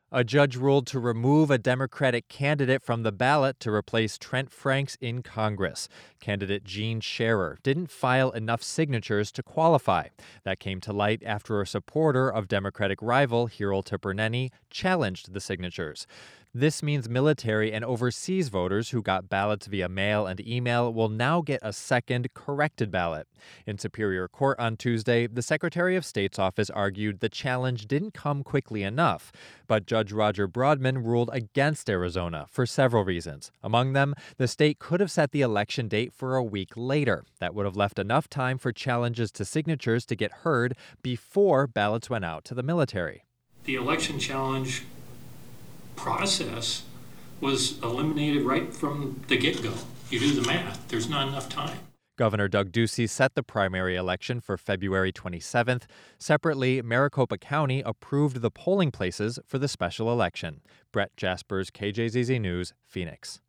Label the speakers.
Speaker 1: A judge ruled to remove a Democratic candidate from the ballot to replace Trent Franks in Congress. Candidate Gene Scherer didn't file enough signatures to qualify. That came to light after a supporter of Democratic rival Hiro Tiperneni challenged the signatures. This means military and overseas voters who got ballots via mail and email will now get a second corrected ballot. In Superior Court on Tuesday, the Secretary of State's office argued the challenge didn't come quickly enough. But Judge Roger Broadman ruled against Arizona for several reasons. Among them, the state could have set the election date for a week later. That would have left enough time for challenges to signatures to get heard before ballots went out to the military.
Speaker 2: The election challenge process was eliminated right from the get-go. You do the math, there's not enough time.
Speaker 1: Governor Doug Ducey set the primary election for February 27th. Separately, Maricopa County approved the polling places for the special election. Brett Jaspers, KJZZ News, Phoenix.